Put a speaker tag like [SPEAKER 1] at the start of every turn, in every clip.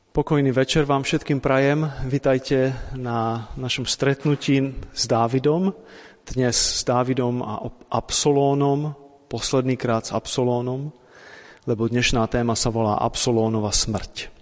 [SPEAKER 1] Pokojný večer vám všetkým prajem. Vitajte na našom stretnutí s Dávidom. Dnes s Dávidom a Absalónom, posledný krát s Absalónom, lebo dnešná téma sa volá Absalónova smrť.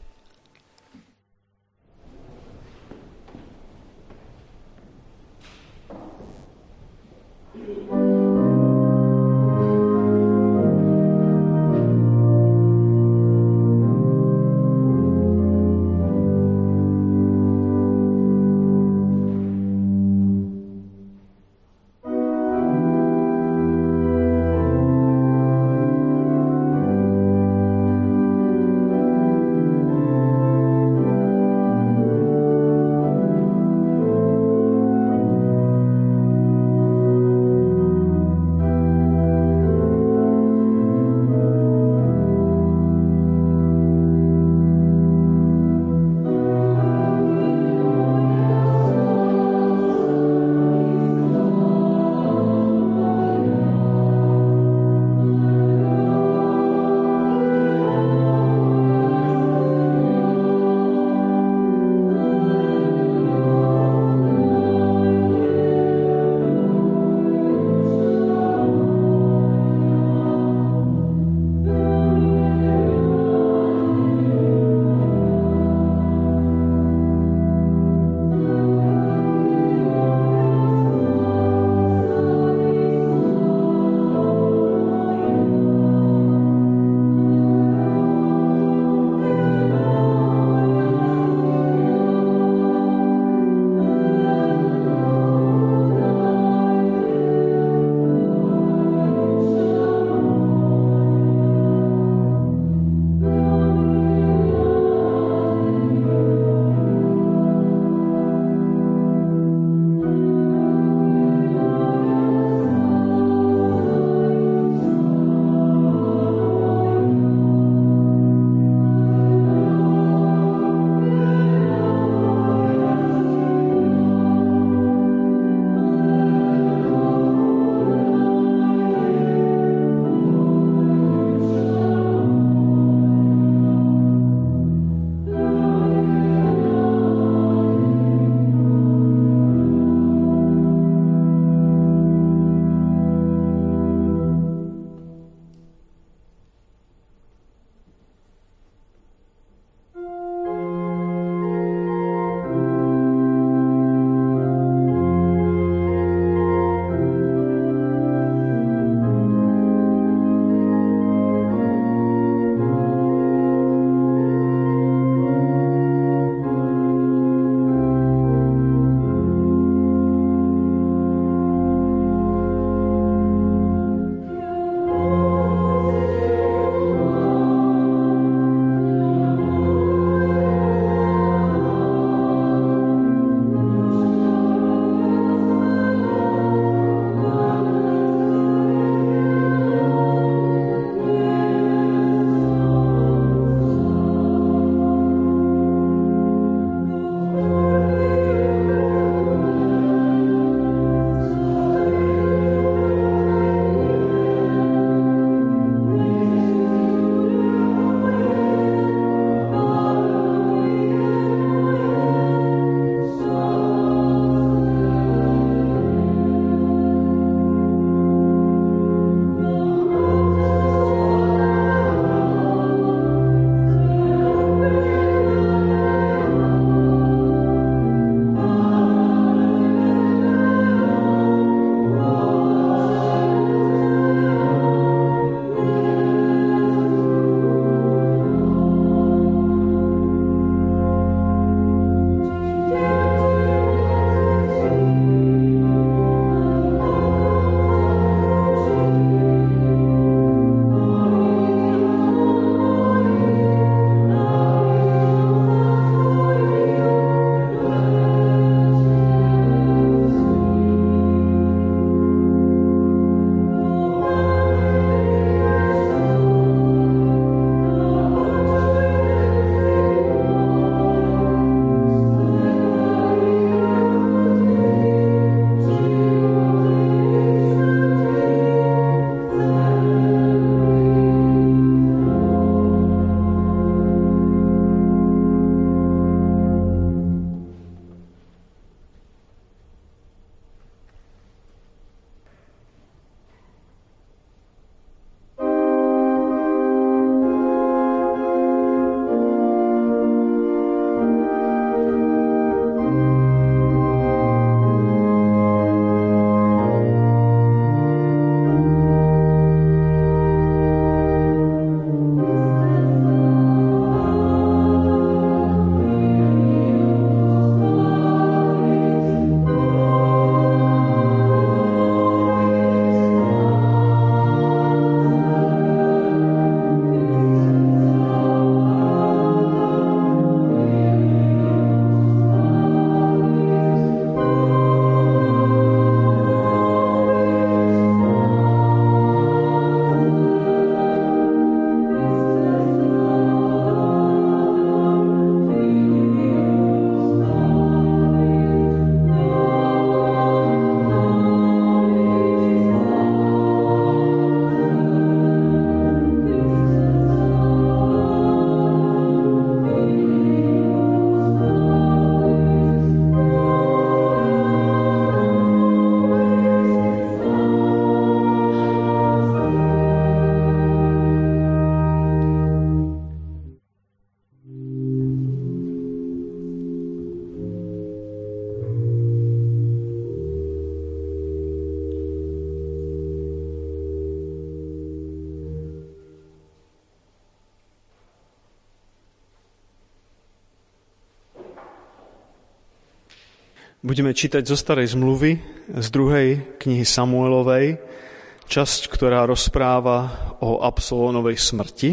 [SPEAKER 1] Budeme čítať zo Starej zmluvy, z 2. knihy Samuelovej, časť, ktorá rozpráva o Absalónovej smrti.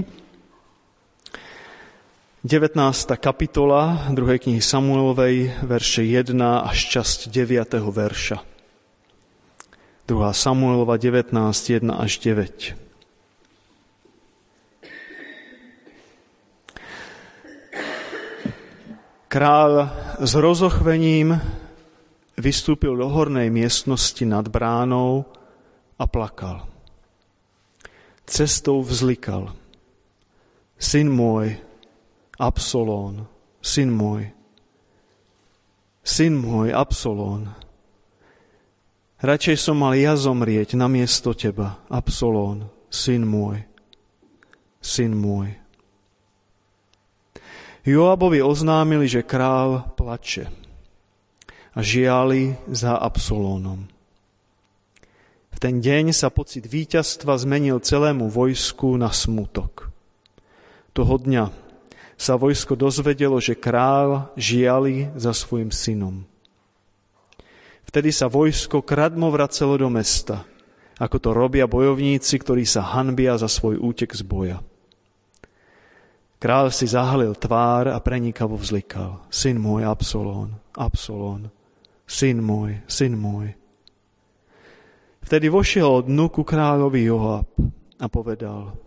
[SPEAKER 1] 19. kapitola 2. knihy Samuelovej, verše 1 až časť 9. verša. 2. Samuelova 19, 1 až 9. Kráľ s rozochvením vystúpil do hornej miestnosti nad bránou a plakal. Cestou vzlikal: Syn môj, Absalón, syn môj, Absalón. Radšej som mal ja zomrieť namiesto teba, Absalón, syn môj. Joabovi oznámili, že král plače a žiali za Absalónom. V ten deň sa pocit víťazstva zmenil celému vojsku na smútok. Toho dňa sa vojsko dozvedelo, že král žiali za svojim synom. Vtedy sa vojsko kradmo vracelo do mesta, ako to robia bojovníci, ktorí sa hanbia za svoj útek z boja. Král si zahalil tvár a prenikavo vzlikal: Syn môj, Absalón, Absalón, syn môj. Vtedy vošiel od dnu ku kráľovi Joab a povedal: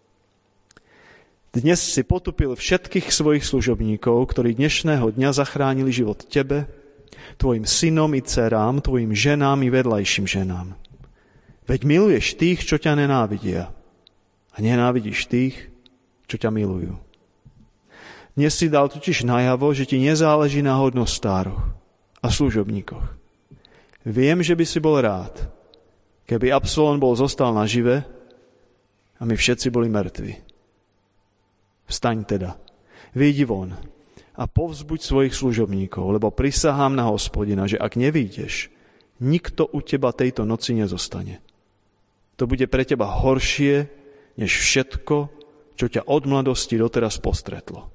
[SPEAKER 1] Dnes si potupil všetkých svojich služobníkov, ktorí dnešného dňa zachránili život tebe, tvojim synom i dcerám, tvojim ženám i vedľajším ženám. Veď miluješ tých, čo ťa nenávidia, a nenávidíš tých, čo ťa milujú. Dnes si dal totiž najavo, že ti nezáleží na hodnostároch a služobníkoch. Viem, že by si bol rád, keby Absalón zostal nažive a my všetci boli mŕtvi. Vstaň teda, vyjdi von a povzbuď svojich služobníkov, lebo prisahám na Hospodina, že ak nevyjdeš, nikto u teba tejto noci nezostane. To bude pre teba horšie, než všetko, čo ťa od mladosti doteraz postretlo.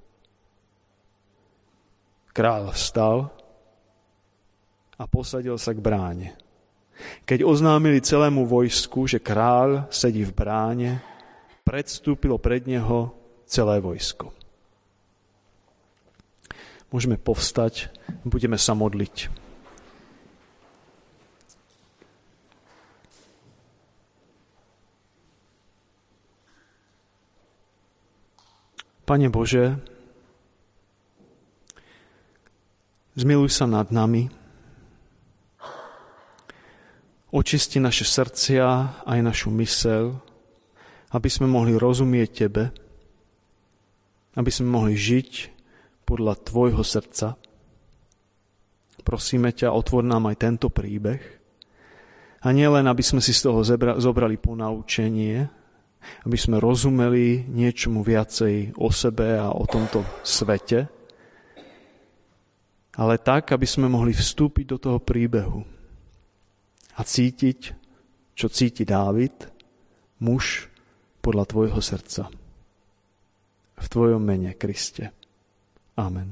[SPEAKER 1] Kráľ vstal a posadil sa k bráne. Keď oznámili celému vojsku, že kráľ sedí v bráne, predstúpilo pred neho celé vojsko. Môžeme povstať, budeme sa modliť. Pane Bože, zmiluj sa nad nami, očisti naše srdcia aj našu myseľ, aby sme mohli rozumieť Tebe, aby sme mohli žiť podľa Tvojho srdca. Prosíme ťa, otvor nám aj tento príbeh. A nie len, aby sme si z toho zobrali ponaučenie, aby sme rozumeli niečomu viacej o sebe a o tomto svete, ale tak, aby sme mohli vstúpiť do toho príbehu a cítiť, čo cíti Dávid, muž podľa Tvojho srdca. V Tvojom mene, Kriste. Amen.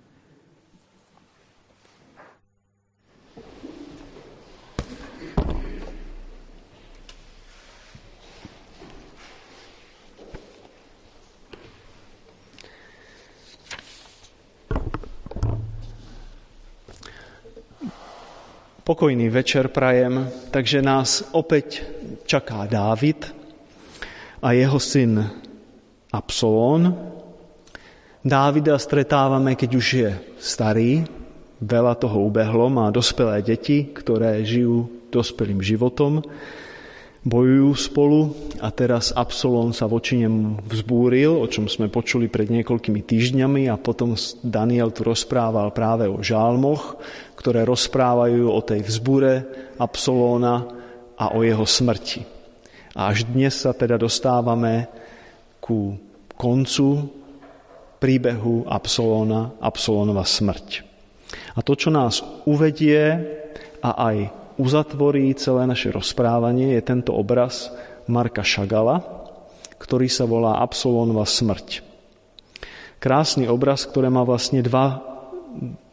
[SPEAKER 1] Pokojný večer prajem, takže nás opäť čaká Dávid a jeho syn Absalón. Dávida stretávame, keď už je starý, veľa toho ubehlo, má dospelé deti, ktoré žijú dospelým životom, bojujú spolu a teraz Absalón sa voči nemu vzbúril, o čom sme počuli pred niekoľkými týždňami, a potom Daniel tu rozprával práve o žálmoch, ktoré rozprávajú o tej vzbúre Absalóna a o jeho smrti. A až dnes sa teda dostávame ku koncu príbehu Absalónova smrť. A to, čo nás uvedie a aj uzatvorí celé naše rozprávanie, je tento obraz Marka Chagalla, ktorý sa volá Absalónova smrť. Krásny obraz, ktorý má vlastne dva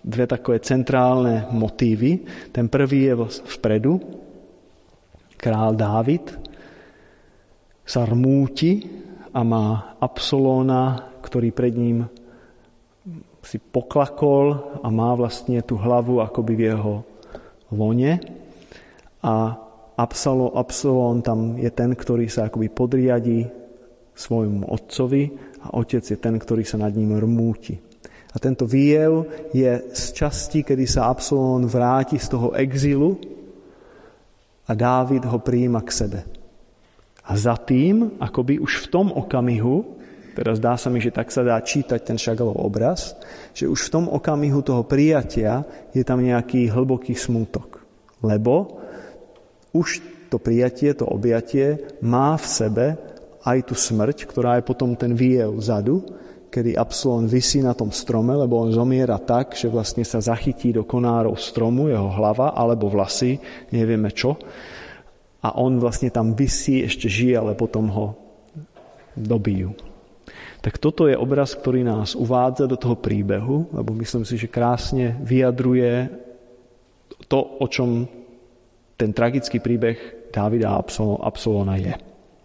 [SPEAKER 1] dve takové centrálne motívy. Ten prvý je vpredu. Král Dávid sa rmúti a má Absalóna, ktorý pred ním si poklakol a má vlastne tú hlavu akoby v jeho lone. A Absalón tam je ten, ktorý sa akoby podriadí svojmu otcovi a otec je ten, ktorý sa nad ním rmúti. A tento výjev je z časti, kedy sa Absalón vráti z toho exilu a Dávid ho prijíma k sebe. A za tým, akoby už v tom okamihu, teraz zdá sa mi, že tak sa dá čítať ten Chagallov obraz, že už v tom okamihu toho prijatia je tam nejaký hlboký smútok. Lebo už to prijatie, to objatie má v sebe aj tú smrť, ktorá je potom ten výjev vzadu, kedy Absalón visí na tom strome, lebo on zomiera tak, že vlastne sa zachytí do konárov stromu, jeho hlava alebo vlasy, nevieme čo. A on vlastne tam visí, ešte žije, ale potom ho dobijú. Tak toto je obraz, ktorý nás uvádza do toho príbehu, lebo myslím si, že krásne vyjadruje to, o čom ten tragický príbeh Dávida a Absalóna je.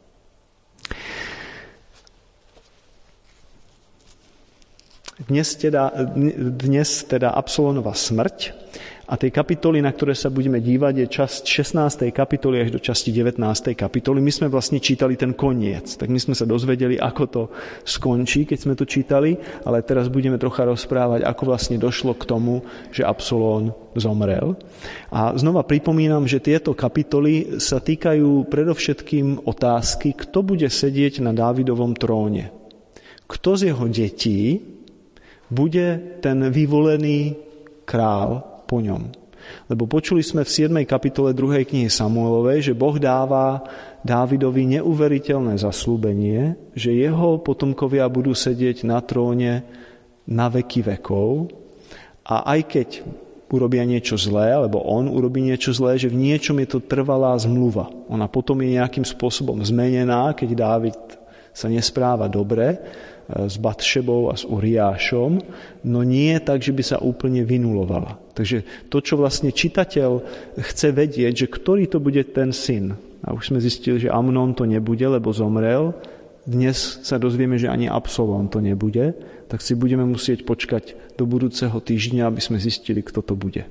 [SPEAKER 1] Dnes teda Absalónova smrť a tej kapitoly, na ktoré sa budeme dívať, je časť 16. kapitoly až do časti 19. kapitoly. My sme vlastne čítali ten koniec, tak my sme sa dozvedeli, ako to skončí, keď sme to čítali, ale teraz budeme trocha rozprávať, ako vlastne došlo k tomu, že Absalón zomrel. A znova pripomínam, že tieto kapitoly sa týkajú predovšetkým otázky, kto bude sedieť na Dávidovom tróne. Kto z jeho detí bude ten vyvolený král po ňom. Lebo počuli sme v 7. kapitole 2. knihy Samuelovej, že Boh dáva Dávidovi neuveriteľné zasľúbenie, že jeho potomkovia budú sedieť na tróne na veky vekov a aj keď urobia niečo zlé, alebo on urobí niečo zlé, že v niečom je to trvalá zmluva. Ona potom je nejakým spôsobom zmenená, keď Dávid sa nespráva dobre, s Batšebou a s Uriášom, no nie tak, že by sa úplne vynulovala. Takže to, čo vlastne čitateľ chce vedieť, že ktorý to bude ten syn. A už sme zistili, že Amnón to nebude, lebo zomrel. Dnes sa dozvieme, že ani Absalón to nebude, tak si budeme musieť počkať do budúceho týždňa, aby sme zistili, kto to bude.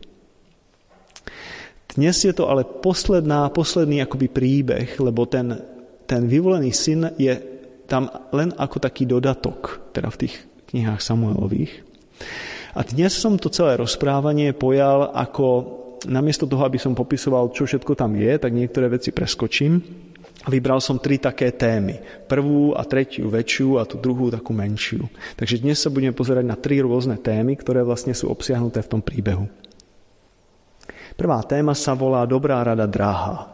[SPEAKER 1] Dnes je to ale posledný akoby príbeh, lebo ten vyvolený syn je tam len ako taký dodatok, teda v tých knihách Samuelových. A dnes som to celé rozprávanie pojal ako, namiesto toho, aby som popisoval, čo všetko tam je, tak niektoré veci preskočím. Vybral som 3 také témy. Prvú a tretiu väčšiu a tú druhú takú menšiu. Takže dnes sa budeme pozerať na 3 rôzne témy, ktoré vlastne sú obsiahnuté v tom príbehu. Prvá téma sa volá Dobrá rada drahá.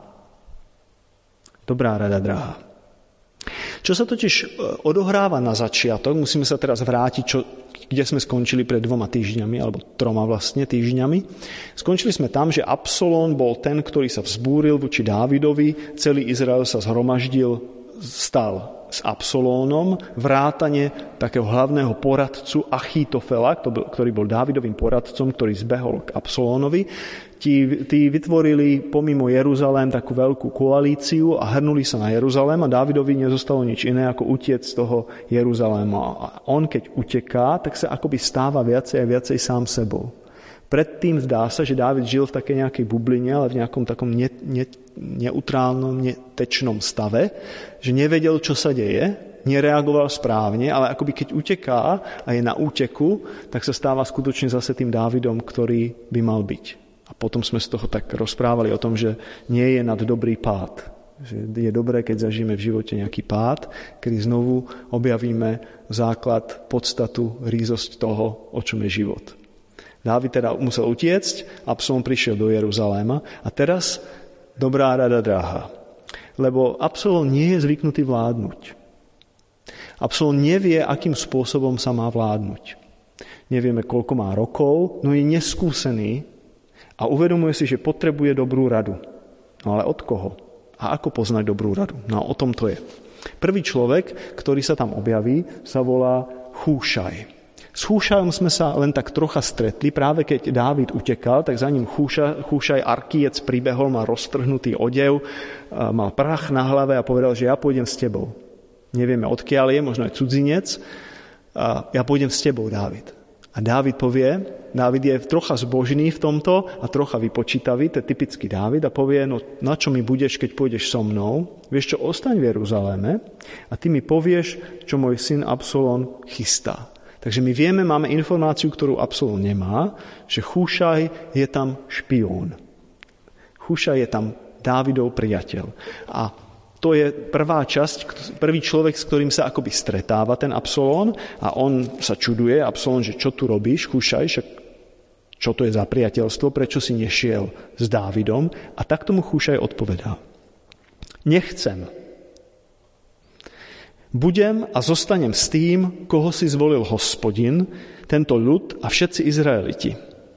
[SPEAKER 1] Dobrá rada drahá. Čo sa totiž odohráva na začiatok, musíme sa teraz vrátiť, kde sme skončili pred 2 týždňami, alebo 3 vlastne týždňami. Skončili sme tam, že Absalón bol ten, ktorý sa vzbúril voči Dávidovi, celý Izrael sa zhromaždil, stal s Absalónom, vrátane takého hlavného poradcu Achitofela, ktorý bol Dávidovým poradcom, ktorý zbehol k Absalónovi. Tí vytvorili pomimo Jeruzalém takú veľkú koalíciu a hrnuli sa na Jeruzalém a Dávidovi nezostalo nič iné ako utiec z toho Jeruzaléma. A on, keď uteká, tak sa akoby stáva viacej a viacej sám sebou. Predtým zdá sa, že Dávid žil v takej nejakej bubline, ale v nejakom takom neutrálnom, netečnom stave, že nevedel, čo sa deje, nereagoval správne, ale akoby keď uteká a je na úteku, tak sa stáva skutočne zase tým Dávidom, ktorý by mal byť. A potom sme z toho tak rozprávali o tom, že nie je nad dobrý pád. Že je dobré, keď zažijeme v živote nejaký pád, kedy znovu objavíme základ, podstatu, rízosť toho, o čom je život. Dávid teda musel utiecť, Absalón prišiel do Jeruzaléma a teraz dobrá rada drahá. Lebo Absalón nie je zvyknutý vládnuť. Absalón nevie, akým spôsobom sa má vládnuť. Nevieme, koľko má rokov, no je neskúsený a uvedomuje si, že potrebuje dobrú radu. No ale od koho? A ako poznať dobrú radu? No o tom to je. Prvý človek, ktorý sa tam objaví, sa volá Chúšaj. S Chúšajom sme sa len tak trocha stretli, práve keď Dávid utekal, tak za ním Chúšaj Arkiec pribehol, mal roztrhnutý odev, mal prach na hlave a povedal, že ja pôjdem s tebou. Nevieme, odkiaľ je, možno aj cudzinec, ja pôjdem s tebou, Dávid. A Dávid je trocha zbožný v tomto a trocha vypočítavý, to je typický Dávid, a povie, no na čo mi budeš, keď pôjdeš so mnou? Vieš čo, ostaň v Jeruzaléme a ty mi povieš, čo môj syn Absalón chystá. Takže my vieme, máme informáciu, ktorú Absalón nemá, že Chúšaj je tam špión. Chúšaj je tam Dávidov priateľ. A to je prvá časť, prvý človek, s ktorým sa akoby stretáva ten Absalón a on sa čuduje, Absalón, že čo tu robíš, Chúšaj, však čo to je za priateľstvo, prečo si nešiel s Dávidom? A tak tomu Chúšaj odpovedá. Nechcem. Budem a zostanem s tým, koho si zvolil Hospodin, tento ľud a všetci Izraeliti.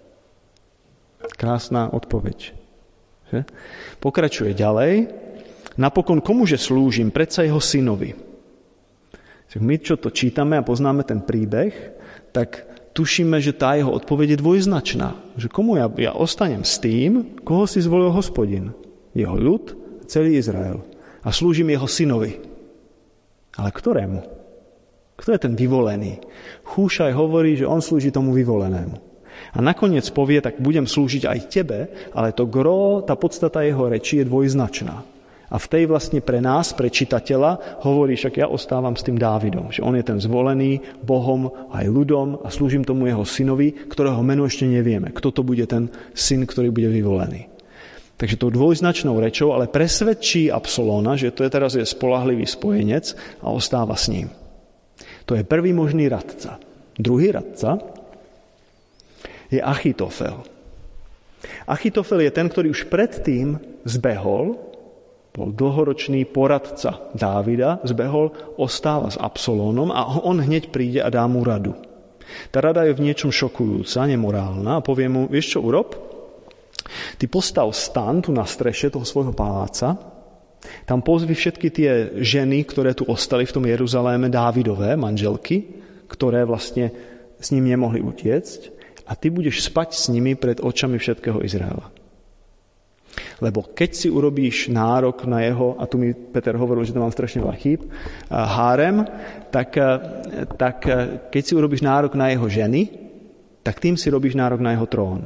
[SPEAKER 1] Krásna odpoveď. Že? Pokračuje ďalej. Napokon komuže slúžim? Predsa jeho synovi. My, čo to čítame a poznáme ten príbeh, tak tušíme, že tá jeho odpoveď je dvojznačná. Že komu ja ostanem s tým, koho si zvolil Hospodin? Jeho ľud, celý Izrael. A slúžim jeho synovi. Ale ktorému? Kto je ten vyvolený? Chúšaj hovorí, že on slúži tomu vyvolenému. A nakoniec povie, tak budem slúžiť aj tebe, ale to gro, tá podstata jeho reči je dvojznačná. A v tej vlastne pre nás, pre čitateľa, hovorí, však ja ostávam s tým Dávidom, že on je ten zvolený Bohom aj ľudom a slúžim tomu jeho synovi, ktorého meno ešte nevieme. Kto to bude ten syn, ktorý bude vyvolený. Takže tou dvojznačnou rečou, ale presvedčí Absalóna, že to je teraz spoľahlivý spojenec a ostáva s ním. To je prvý možný radca. Druhý radca je Achitofel. Achitofel je ten, ktorý už predtým zbehol, bol dlhoročný poradca Dávida, zbehol, ostáva s Absalónom a on hneď príde a dá mu radu. Tá rada je v niečom šokujúca, nemorálna a povie mu, vieš čo urob? Ty postav stan tu na streše toho svojho paláca, tam pozvi všetky tie ženy, ktoré tu ostali v tom Jeruzaléme, Dávidové manželky, ktoré vlastne s ním nemohli utiecť a ty budeš spať s nimi pred očami všetkého Izraela. Lebo keď si urobíš nárok na jeho, a tu mi Peter hovoril, že to mám strašne veľa chýb, hárem, tak keď si urobíš nárok na jeho ženy, tak tým si robíš nárok na jeho trón.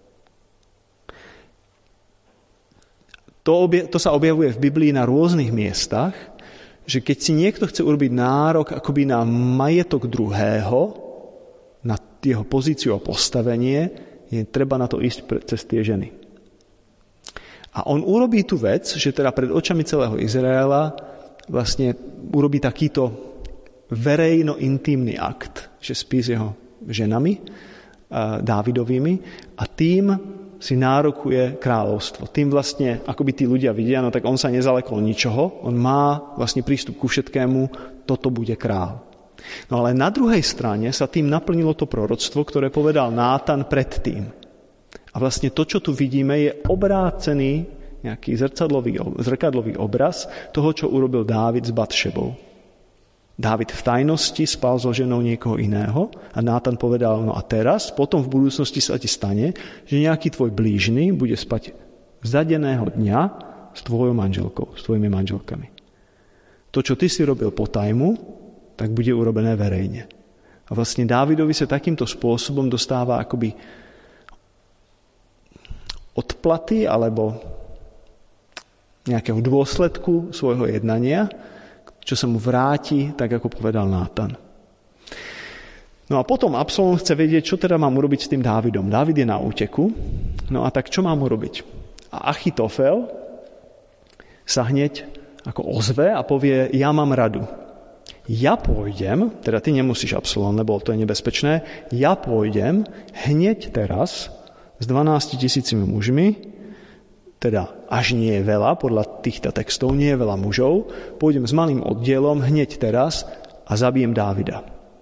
[SPEAKER 1] To sa objavuje v Biblii na rôznych miestach, že keď si niekto chce urobiť nárok akoby na majetok druhého, na jeho pozíciu a postavenie, je treba na to ísť cez tie ženy. A on urobí tú vec, že teda pred očami celého Izraela vlastne urobí takýto verejno-intímny akt, že spí s jeho ženami, Dávidovými, a tým si nárokuje kráľovstvo. Tým vlastne, akoby tí ľudia vidia, no tak on sa nezalekol ničoho, on má vlastne prístup ku všetkému, toto bude kráľ. No ale na druhej strane sa tým naplnilo to proroctvo, ktoré povedal Nátan predtým. A vlastne to, čo tu vidíme, je obrácený nejaký zrkadlový obraz toho, čo urobil Dávid s Batšebou. Dávid v tajnosti spal so ženou niekoho iného a Nátan povedal, no a teraz, potom v budúcnosti sa ti stane, že nejaký tvoj blížny bude spať zadeného dňa s tvojou manželkou, s tvojimi manželkami. To, čo ty si robil po tajmu, tak bude urobené verejne. A vlastne Dávidovi sa takýmto spôsobom dostáva akoby odplaty alebo nejakého dôsledku svojho jednania, čo sa mu vráti, tak ako povedal Nátan. No a potom Absalón chce vedieť, čo teda mám urobiť s tým Dávidom. Dávid je na úteku, no a tak čo mám urobiť? A Achitofel sa hneď ako ozve a povie, ja mám radu. Ja pôjdem, teda ty nemusíš Absalón, lebo to je nebezpečné, ja pôjdem hneď teraz s 12 000 mužmi, teda až nie je veľa, podľa týchto textov nie je veľa mužov, pôjdem s malým oddielom hneď teraz a zabijem Dávida.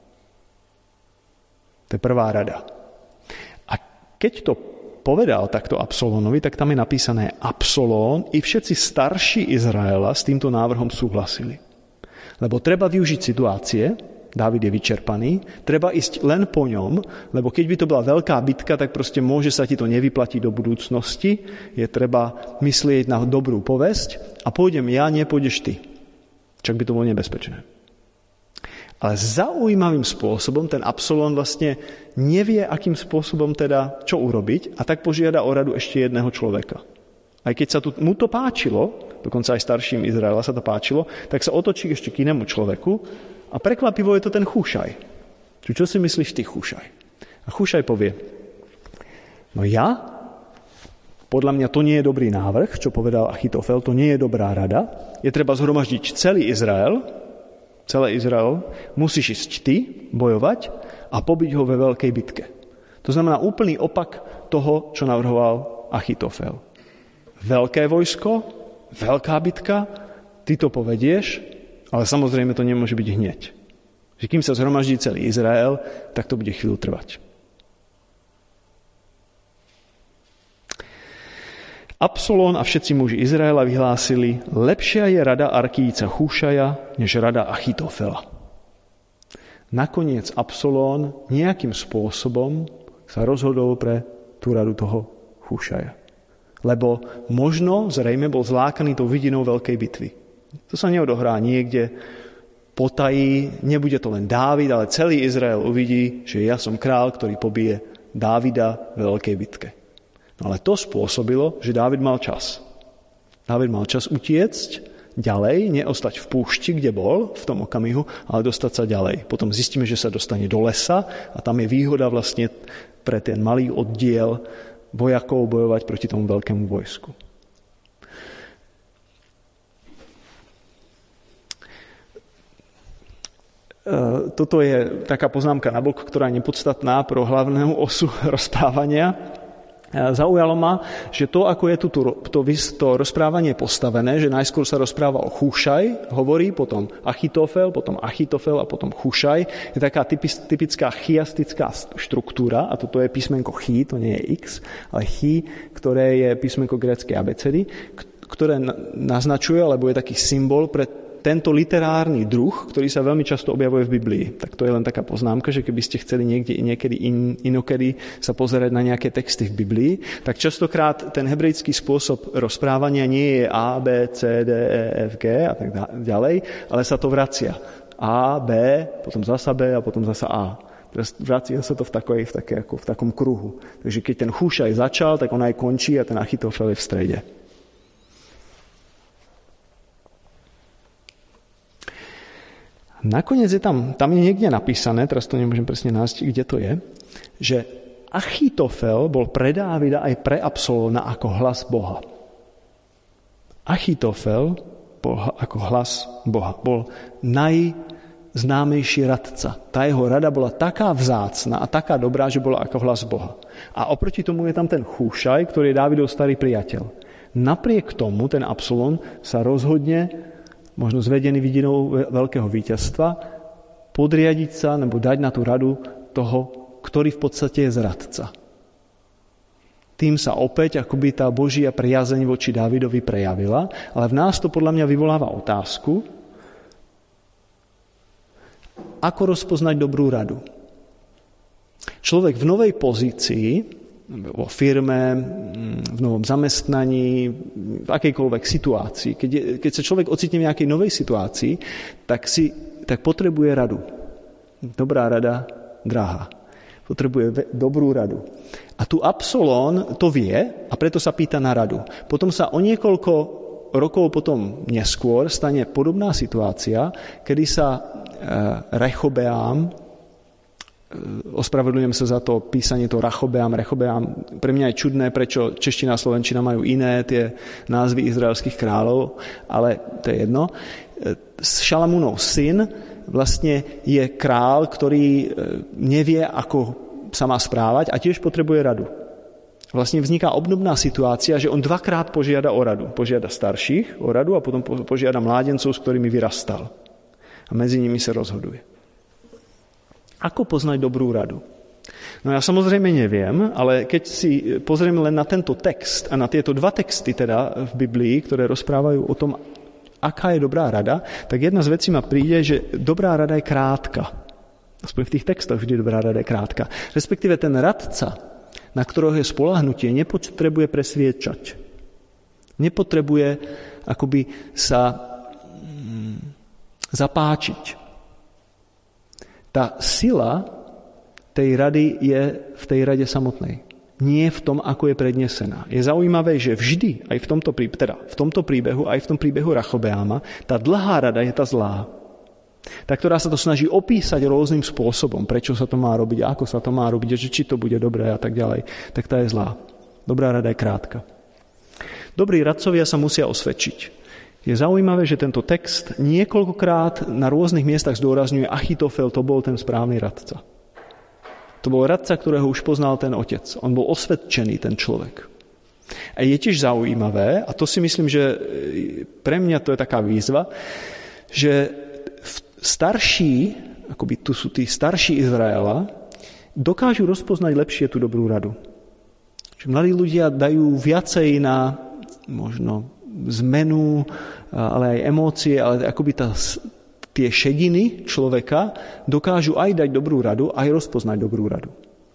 [SPEAKER 1] To je prvá rada. A keď to povedal takto Absalónovi, tak tam je napísané Absalón i všetci starší Izraela s týmto návrhom súhlasili. Lebo treba využiť situácie, Dávid je vyčerpaný, treba ísť len po ňom, lebo keď by to bola veľká bitka, tak proste môže sa ti to nevyplatiť do budúcnosti. Je treba myslieť na dobrú povesť a pôjdem ja, nepôjdeš ty. Čak by to bolo nebezpečné. Ale zaujímavým spôsobom ten Absalón vlastne nevie, akým spôsobom teda čo urobiť a tak požiada o radu ešte jedného človeka. Aj keď sa mu to páčilo, dokonca aj starším Izraela sa to páčilo, tak sa otočí ešte k inému človeku a prekvapivo je to ten Chúšaj. Čo si myslíš ty, Chúšaj? A Chúšaj povie, no podľa mňa to nie je dobrý návrh, čo povedal Achitofel, to nie je dobrá rada. Je treba zhromaždiť celý Izrael, musíš ísť ty, bojovať a pobiť ho ve veľkej bitke. To znamená úplný opak toho, čo navrhoval Achitofel. Veľké vojsko, veľká bitka, ty to povedieš, ale samozrejme to nemôže byť hneď. Že kým sa zhromaždí celý Izrael, tak to bude chvíľu trvať. Absalón a všetci muži Izraela vyhlásili, lepšia je rada Arkíjca Chúšaja, než rada Achitofela. Nakoniec Absalón nejakým spôsobom sa rozhodol pre tú radu toho Chúšaja. Lebo možno, zrejme, bol zlákaný tou vidinou veľkej bitvy. To sa neodohrá niekde potají, nebude to len Dávid, ale celý Izrael uvidí, že ja som král, ktorý pobije Dávida v veľkej bitke. No ale to spôsobilo, že Dávid mal čas. Dávid mal čas utiecť ďalej, neostať v púšti, kde bol v tom okamihu, ale dostať sa ďalej. Potom zistíme, že sa dostane do lesa a tam je výhoda vlastne pre ten malý oddiel vojakov bojovať proti tomu veľkému vojsku. Toto je taká poznámka na bok, ktorá je nepodstatná pro hlavnú osu rozprávania. Zaujalo ma, že to, ako je to rozprávanie postavené, že najskôr sa rozpráva o Chúšaj, hovorí, potom Achitofel a potom Chúšaj, je taká typická chiastická štruktúra, a toto je písmenko chi, to nie je x, ale chi, ktoré je písmenko gréckej abecedy, ktoré naznačuje, alebo je taký symbol pre tento literárny druh, ktorý sa veľmi často objavuje v Biblii. Tak to je len taká poznámka, že keby ste chceli niekedy inokedy sa pozerať na nejaké texty v Biblii, tak častokrát ten hebrejský spôsob rozprávania nie je A, B, C, D, E, F, G a tak ďalej, ale sa to vracia. A, B, potom zasa B a potom zasa A. Vracia sa to v takom kruhu. Takže keď ten Chúšaj začal, tak on aj končí a ten Achitofel je v strede. Nakoniec je tam je niekde napísané, teraz to nemôžem presne nájsť, kde to je, že Achitofel bol pre Dávida aj pre Absalóna ako hlas Boha. Achitofel bol ako hlas Boha. Bol najznámejší radca. Tá jeho rada bola taká vzácna a taká dobrá, že bola ako hlas Boha. A oproti tomu je tam ten Chúšaj, ktorý je Dávidov starý priateľ. Napriek tomu ten Absalón sa rozhodne, možno zvedený vidinou veľkého víťazstva, podriadiť sa nebo dať na tú radu toho, ktorý v podstate je zradca. Tým sa opäť akoby tá Božia priazeň voči Dávidovi prejavila, ale v nás to podľa mňa vyvoláva otázku, ako rozpoznať dobrú radu. Človek v novej pozícii, vo firme, v novom zamestnaní, v akejkoľvek situácii. Keď sa človek ocitne v nejakej novej situácii, tak potrebuje radu. Dobrá rada, drahá. Potrebuje dobrú radu. A tu Absalón to vie a preto sa pýta na radu. Potom sa o niekoľko rokov potom neskôr stane podobná situácia, kedy sa Rechobeám, ospravedlňujem sa za to písanie to Rechobeám. Pre mňa je čudné, prečo čeština a slovenčina majú iné tie názvy izraelských kráľov, ale to je jedno. Šalamúnov syn vlastne je král, ktorý nevie, ako sa má správať a tiež potrebuje radu. Vlastne vzniká obdobná situácia, že on dvakrát požiada o radu. Požiada starších o radu a potom požiada mládencov, s ktorými vyrastal. A medzi nimi sa rozhoduje. Ako poznať dobrú radu? No ja samozrejme neviem, ale keď si pozrieme len na tento text a na tieto dva texty teda v Biblii, ktoré rozprávajú o tom, aká je dobrá rada, tak jedna z vecí ma príde, že dobrá rada je krátka. Aspoň v tých textoch vždy dobrá rada je krátka. Respektíve ten radca, na ktorého je spoľahnutie, nepotrebuje presviedčať. Nepotrebuje akoby sa zapáčiť. Tá sila tej rady je v tej rade samotnej. Nie v tom, ako je prednesená. Je zaujímavé, že vždy, aj v tomto príbehu, aj v tom príbehu Rachobeáma, tá dlhá rada je tá zlá. Tá, ktorá sa to snaží opísať rôznym spôsobom, prečo sa to má robiť, ako sa to má robiť, že či to bude dobré a tak ďalej, tak tá je zlá. Dobrá rada je krátka. Dobrí radcovia sa musia osvedčiť. Je zaujímavé, že tento text niekoľkokrát na rôznych miestach zdôrazňuje, Achitofel to bol ten správny radca. To bol radca, ktorého už poznal ten otec. On bol osvedčený, ten človek. A je tiež zaujímavé, a to si myslím, že pre mňa to je taká výzva, že starší, akoby tu sú tí starší Izraela, dokážu rozpoznať lepšie tú dobrú radu. Že mladí ľudia dajú viacej na možno zmenu, ale aj emócie, ale akoby tie šediny človeka dokážu aj dať dobrú radu, aj rozpoznať dobrú radu.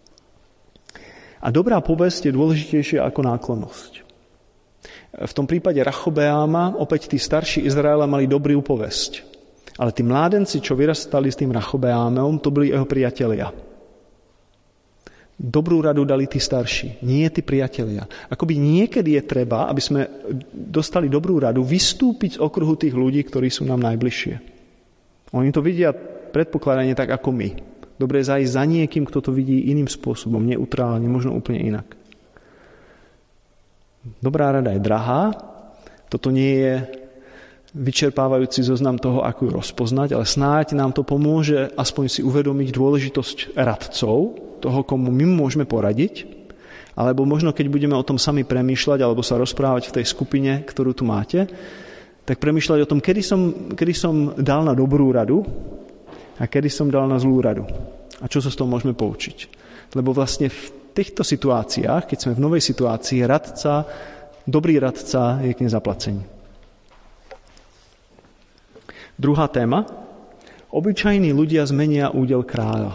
[SPEAKER 1] A dobrá povesť je dôležitejšia ako náklonnosť. V tom prípade Rachobeáma opäť tí starší Izraela mali dobrú povesť. Ale tí mládenci, čo vyrastali s tým Rachobeámom, to boli jeho priatelia. Dobrú radu dali tí starší, nie tí priatelia. Akoby niekedy je treba, aby sme dostali dobrú radu, vystúpiť z okruhu tých ľudí, ktorí sú nám najbližšie. Oni to vidia predpokladane tak ako my. Dobre je zájsť za niekým, kto to vidí iným spôsobom, neutrálne, možno úplne inak. Dobrá rada je drahá, toto nie je vyčerpávajúci zoznam toho, ako ju rozpoznať, ale snáď nám to pomôže aspoň si uvedomiť dôležitosť radcov, toho, komu my môžeme poradiť, alebo možno, keď budeme o tom sami premýšľať, alebo sa rozprávať v tej skupine, ktorú tu máte, tak premýšľať o tom, kedy som dal na dobrú radu a kedy som dal na zlú radu. A čo sa z toho môžeme poučiť. Lebo vlastne v týchto situáciách, keď sme v novej situácii, dobrý radca je k nezaplacení. Druhá téma. Obyčajní ľudia zmenia údel kráľa.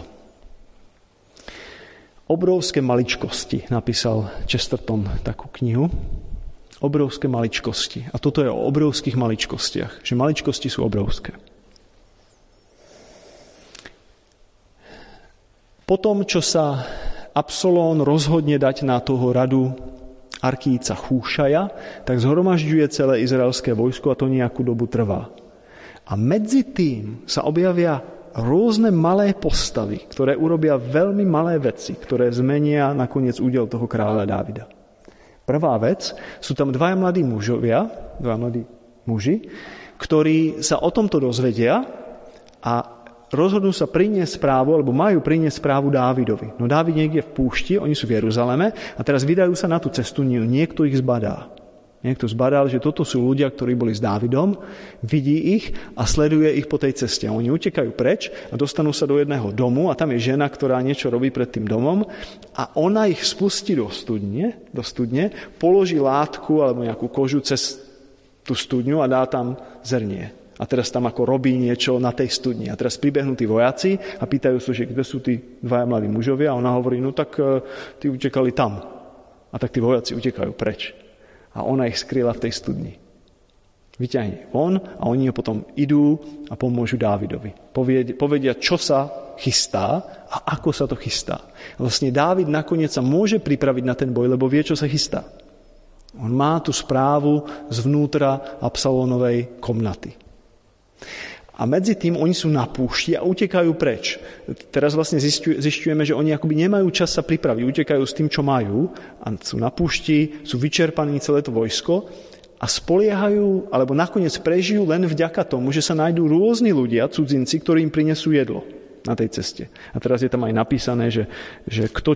[SPEAKER 1] Obrovské maličkosti, napísal Chesterton takú knihu. Obrovské maličkosti. A toto je o obrovských maličkostiach. Že maličkosti sú obrovské. Potom, čo sa Absalón rozhodne dať na toho radu Arkíca Chúšaja, tak zhromažďuje celé izraelské vojsko a to nejakú dobu trvá. A medzi tým sa objavia rôzne malé postavy, ktoré urobia veľmi malé veci, ktoré zmenia nakoniec údel toho kráľa Dávida. Prvá vec, sú tam dva mladí muži, ktorí sa o tomto dozvedia a rozhodnú sa priniesť správu, alebo majú priniesť správu Dávidovi. No Dávid niekde v púšti, oni sú v Jeruzaleme a teraz vydajú sa na tú cestu, niekto ich zbadá. Niekto zbadal, že toto sú ľudia, ktorí boli s Dávidom, vidí ich a sleduje ich po tej ceste. Oni utekajú preč a dostanú sa do jedného domu a tam je žena, ktorá niečo robí pred tým domom a ona ich spustí do studne, položí látku alebo nejakú kožu cez tú studňu a dá tam zrnie. A teraz tam ako robí niečo na tej studni. A teraz pribehnú tí vojaci a pýtajú sa, že kde sú tí dvaja mladí mužovia a ona hovorí, no tak tí utekali tam. A tak tí vojaci utekajú preč. A ona ich skryla v tej studni. Vyťahne on a oni ho potom idú a pomôžu Dávidovi. Povedia, čo sa chystá a ako sa to chystá. Vlastne Dávid nakoniec sa môže pripraviť na ten boj, lebo vie, čo sa chystá. On má tú správu zvnútra Absalónovej komnaty. A medzi tým oni sú na púšti a utekajú preč. Teraz vlastne zisťujeme, že oni akoby nemajú čas sa pripraviť. Utekajú s tým, čo majú a sú na púšti, sú vyčerpaní celé to vojsko a spoliehajú, alebo nakoniec prežijú len vďaka tomu, že sa nájdú rôzni ľudia, cudzinci, ktorí im prinesú jedlo na tej ceste. A teraz je tam aj napísané, že kto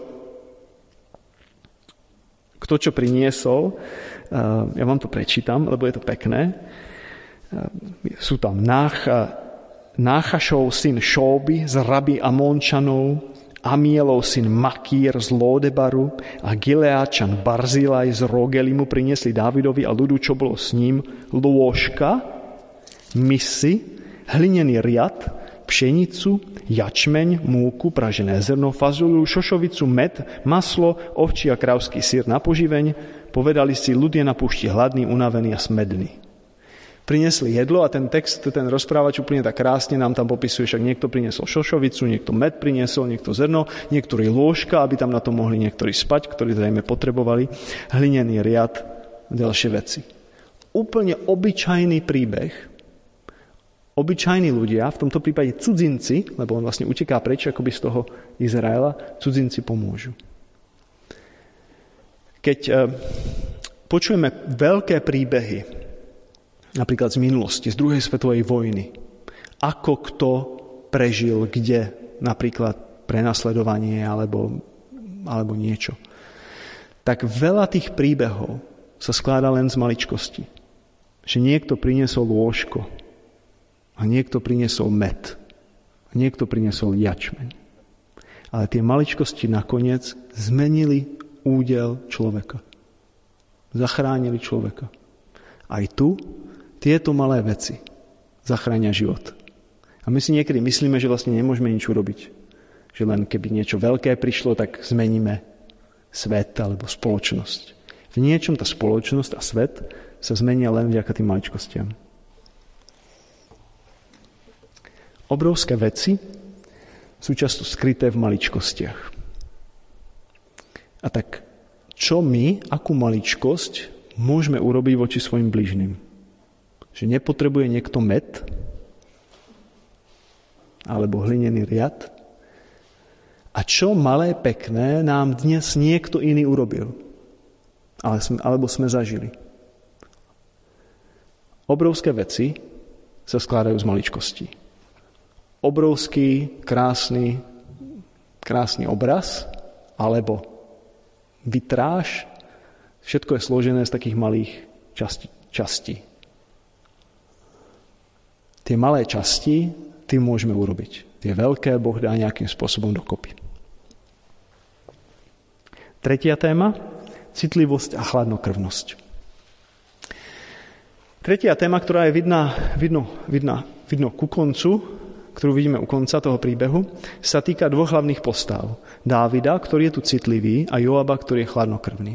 [SPEAKER 1] čo priniesol, ja vám to prečítam, lebo je to pekné. Sú tam Náchašov syn Šóby z Raby Amončanov, Amielov syn Makír z Lódebaru a Gileáčan Barzilaj z Rogelimu priniesli Dávidovi a ľudu, čo bolo s ním, lôžka, misy, hlinený riad, pšenicu, jačmeň, múku, pražené zrno, fazuľu, šošovicu, med, maslo, ovčí a krávský syr na poživeň. Povedali si, ľud je na púšti hladný, unavený a smedný. Prinesli jedlo a ten text, ten rozprávač úplne tak krásne nám tam popisuje, však niekto priniesol šošovicu, niekto med priniesol, niekto zrno, niektorí lôžka, aby tam na to mohli niektorí spať, ktorí zrejme potrebovali, hlinený riad a ďalšie veci. Úplne obyčajný príbeh. Obyčajní ľudia, v tomto prípade cudzinci, lebo on vlastne uteká preč akoby z toho Izraela, cudzinci pomôžu. Keď počujeme veľké príbehy, napríklad z minulosti, z druhej svetovej vojny, ako kto prežil, kde napríklad prenasledovanie alebo niečo, tak veľa tých príbehov sa skladá len z maličkosti. Že niekto priniesol lôžko a niekto priniesol med a niekto priniesol jačmeň. Ale tie maličkosti nakoniec zmenili údel človeka. Zachránili človeka. Aj tu tieto malé veci zachránia život. A my si niekedy myslíme, že vlastne nemôžeme nič urobiť. Že len keby niečo veľké prišlo, tak zmeníme svet alebo spoločnosť. V niečom tá spoločnosť a svet sa zmenia len vďaka tým maličkostiam. Obrovské veci sú často skryté v maličkostiach. A tak čo my, akú maličkosť môžeme urobiť voči svojim blížnym? Že nepotrebuje niekto med alebo hlinený riad. A čo malé, pekné nám dnes niekto iný urobil? Alebo sme zažili. Obrovské veci sa skladajú z maličkostí. Obrovský, krásny obraz alebo vitráž, všetko je složené z takých malých častí. Tie malé časti, tým môžeme urobiť. Tie veľké Boh dá nejakým spôsobom dokopy. Tretia téma, citlivosť a chladnokrvnosť. Tretia téma, ktorá je vidno ku koncu, ktorú vidíme u konca toho príbehu, sa týka dvoch hlavných postáv. Dávida, ktorý je tu citlivý, a Joaba, ktorý je chladnokrvný.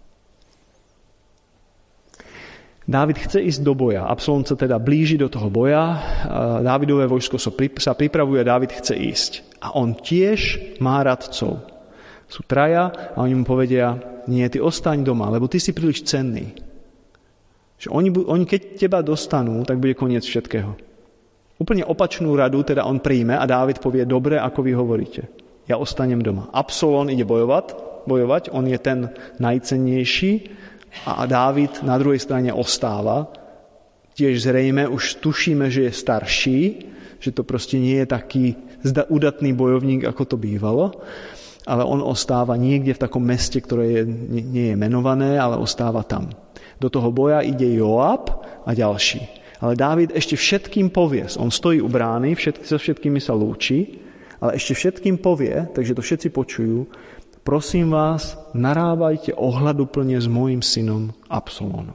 [SPEAKER 1] Dávid chce ísť do boja. Absalom sa teda blíži do toho boja. Dávidové vojsko sa pripravuje a Dávid chce ísť. A on tiež má radcov. Sú traja a oni mu povedia, nie, ty ostaň doma, lebo ty si príliš cenný. Že oni keď teba dostanú, tak bude koniec všetkého. Úplne opačnú radu teda on príjme a Dávid povie, dobre, ako vy hovoríte. Ja ostanem doma. Absalom ide bojovať, on je ten najcennejší, a Dávid na druhej strane ostáva. Tiež zrejme už tušíme, že je starší, že to proste nie je taký udatný bojovník, ako to bývalo, ale on ostáva niekde v takom meste, ktoré nie je menované, ale ostáva tam. Do toho boja ide Joab a ďalší. Ale Dávid ešte všetkým povie, on stojí u brány, so všetkými sa lúči, ale ešte všetkým povie, takže to všetci počujú, prosím vás, narábajte ohľaduplne s mojím synom Absalónom.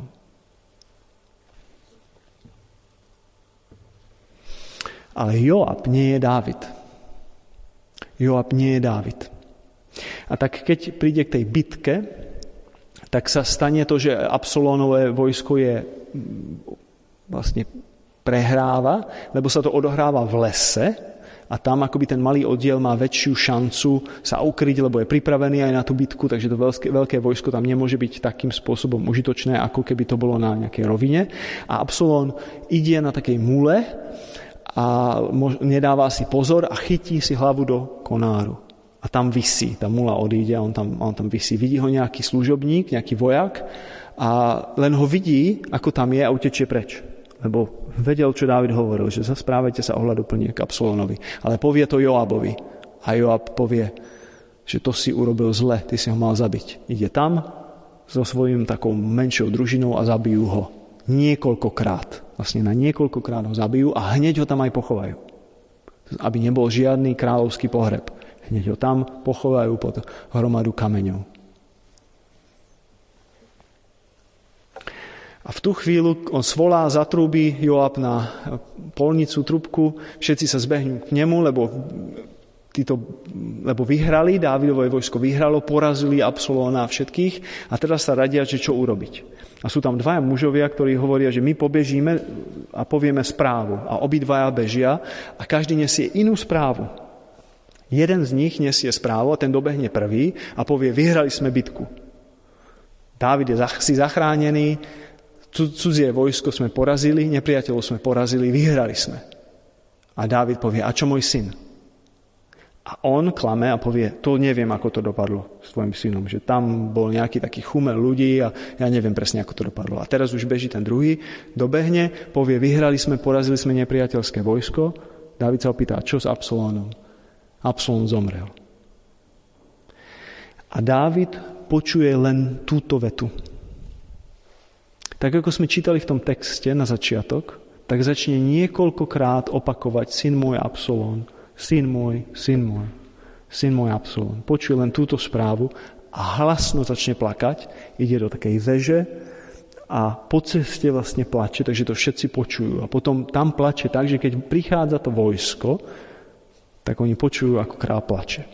[SPEAKER 1] Ale Joab nie je Dávid. Joab nie je Dávid. A tak keď príde k tej bitke, tak sa stane to, že Absalónové vojsko je vlastne prehráva, lebo sa to odohráva v lese, a tam akoby ten malý oddiel má väčšiu šancu sa ukryť, lebo je pripravený aj na tú bitku, takže to veľké vojsko tam nemôže byť takým spôsobom užitočné, ako keby to bolo na nejakej rovine. A Absalón ide na takej mule a nedáva si pozor a chytí si hlavu do konáru. A tam visí, tá mula odíde a on tam visí. Vidí ho nejaký služobník, nejaký vojak a len ho vidí, ako tam je a utečie preč. Lebo vedel, čo Dávid hovoril, že správajte sa ohľaduplne k Absalónovi. Ale povie to Joabovi. A Joab povie, že to si urobil zle, ty si ho mal zabiť. Ide tam so svojím takou menšou družinou a zabijú ho. Niekoľkokrát. Vlastne na niekoľkokrát ho zabijú a hneď ho tam aj pochovajú. Aby nebol žiadny kráľovský pohreb. Hneď ho tam pochovajú pod hromadu kameňov. A v tú chvíľu on svolá, zatrúbi Joab na polnicu, trubku, všetci sa zbehnú k nemu, lebo vyhrali, Dávidové vojsko vyhralo, porazili Absalóna a všetkých a teraz sa radia, že čo urobiť. A sú tam dvaja mužovia, ktorí hovoria, že my pobežíme a povieme správu. A obidvaja bežia a každý nesie inú správu. Jeden z nich nesie správu a ten dobehne prvý a povie, vyhrali sme bitku. Dávid je si zachránený, cudzie vojsko sme porazili, nepriateľov sme porazili, vyhrali sme. A Dávid povie, a čo môj syn? A on klame a povie, to neviem, ako to dopadlo s tvojim synom, že tam bol nejaký taký chumel ľudí a ja neviem presne, ako to dopadlo. A teraz už beží ten druhý, dobehne, povie, vyhrali sme, porazili sme nepriateľské vojsko. Dávid sa opýta, čo s Absalónom? Absalón zomrel. A Dávid počuje len túto vetu. Tak ako sme čítali v tom texte na začiatok, tak začne niekoľkokrát opakovať syn môj Absalón, syn môj, syn môj, syn môj Absalón. Počuje len túto správu a hlasno začne plakať, ide do takej veže a po ceste vlastne plače, takže to všetci počujú. A potom tam plače tak, že keď prichádza to vojsko, tak oni počujú, ako kráľ plače.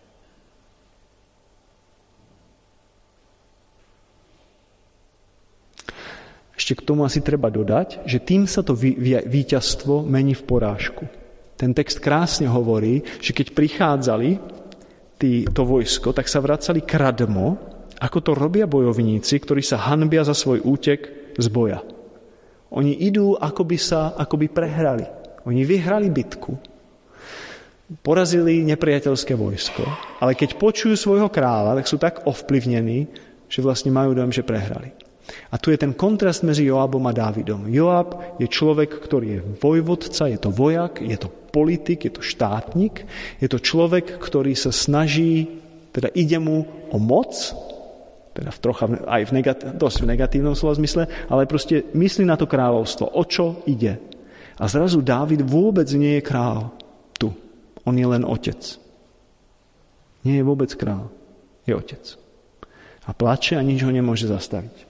[SPEAKER 1] Ešte k tomu asi treba dodať, že tým sa to víťazstvo mení v porážku. Ten text krásne hovorí, že keď prichádzali to vojsko, tak sa vracali kradmo, ako to robia bojovníci, ktorí sa hanbia za svoj útek z boja. Oni idú, ako by prehrali. Oni vyhrali bitku, porazili nepriateľské vojsko, ale keď počujú svojho kráľa, tak sú tak ovplyvnení, že vlastne majú dojem, že prehrali. A tu je ten kontrast medzi Joabom a Dávidom. Joab je človek, ktorý je vojvodca, je to vojak, je to politik, je to štátnik, je to človek, ktorý sa snaží, teda ide mu o moc, teda aj dosť v negatívnom slova zmysle, ale proste myslí na to kráľovstvo, o čo ide. A zrazu Dávid vôbec nie je král tu. On je len otec. Nie je vôbec král, je otec. A plače a nič ho nemôže zastaviť.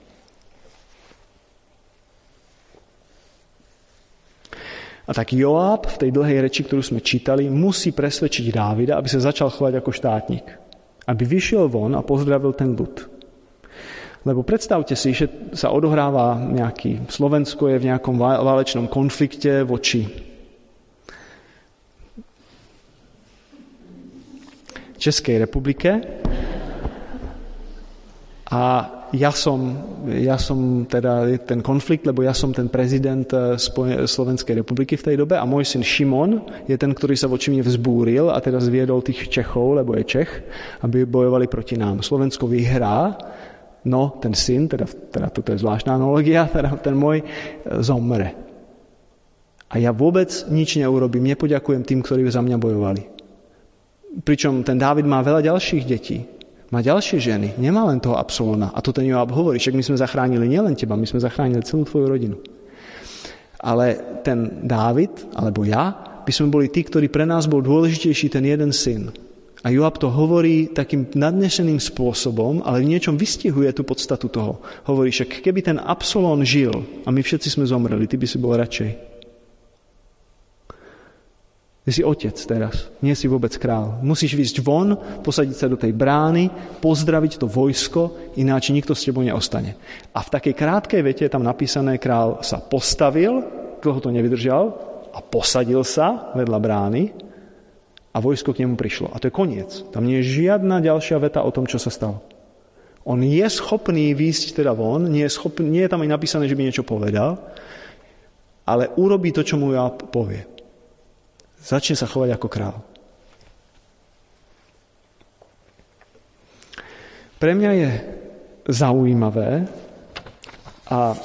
[SPEAKER 1] A tak Joab v tej dlhej reči, ktorú sme čítali, musí presvedčiť Dávida, aby sa začal chovať ako štátnik. Aby vyšiel von a pozdravil ten ľud. Lebo predstavte si, že sa odohráva Slovensko je v nejakom válečnom konflikte voči Českej republike a ja som teda ten konflikt, lebo ja som ten prezident Slovenskej republiky v tej dobe a môj syn Šimon je ten, ktorý sa voči mne vzbúril a teraz viedol tých Čechov, lebo je Čech, aby bojovali proti nám. Slovensko vyhrá, no ten syn, teda toto je zvláštna analogia, teda ten môj zomre. A ja vôbec nič neurobím, nepoďakujem tým, ktorí za mňa bojovali. Pričom ten Dávid má veľa ďalších detí. Má ďalšie ženy, nemá len toho Absalóna. A to ten Joab hovorí, však my sme zachránili nielen teba, my sme zachránili celú tvoju rodinu. Ale ten Dávid, alebo ja, by sme boli tí, ktorí pre nás bol dôležitejší ten jeden syn. A Joab to hovorí takým nadneseným spôsobom, ale v niečom vystihuje tú podstatu toho. Hovorí, však keby ten Absalón žil a my všetci sme zomreli, ty by si bol radšej. Ty si otec teraz, nie si vôbec král. Musíš výjsť von, posadiť sa do tej brány, pozdraviť to vojsko, ináč nikto s tebou neostane. A v takej krátkej vete je tam napísané, král sa postavil, dlho to nevydržal, a posadil sa vedľa brány a vojsko k nemu prišlo. A to je koniec. Tam nie je žiadna ďalšia veta o tom, čo sa stalo. On je schopný výjsť teda von, nie je tam aj napísané, že by niečo povedal, ale urobí to, čo mu ja povie. Začne sa chovať ako král. Pre mňa je zaujímavé a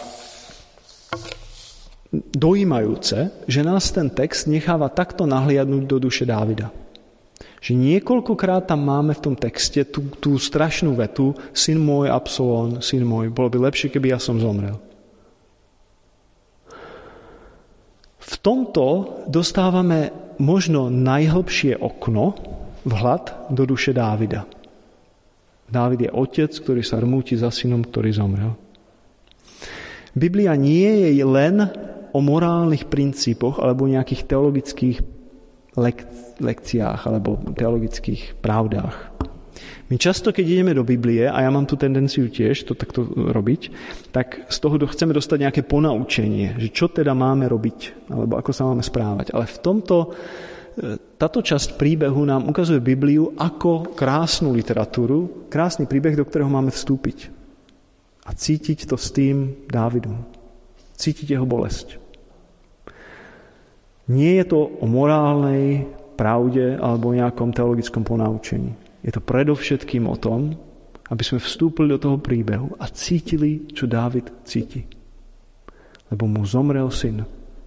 [SPEAKER 1] dojímajúce, že nás ten text necháva takto nahliadnúť do duše Dávida. Že niekoľkokrát tam máme v tom texte tú strašnú vetu syn môj Absalón, syn môj, bolo by lepšie, keby ja som zomrel. V tomto dostávame možno najhlbšie okno, vhľad do duše Dávida. Dávid je otec, ktorý sa rmúti za synom, ktorý zomrel. Biblia nie je len o morálnych princípoch alebo nejakých teologických lekciách alebo teologických pravdách. My často, keď ideme do Biblie, a ja mám tú tendenciu tiež to takto robiť, tak z toho chceme dostať nejaké ponaučenie, že čo teda máme robiť, alebo ako sa máme správať. Ale v táto časť príbehu nám ukazuje Bibliu ako krásnu literatúru, krásny príbeh, do ktorého máme vstúpiť. A cítiť to s tým Dávidom. Cítiť jeho bolesť. Nie je to o morálnej pravde alebo o nejakom teologickom ponaučení. Je to predovšetkým o tom, aby sme vstúpili do toho príbehu a cítili, čo Dávid cíti. Lebo mu zomrel syn.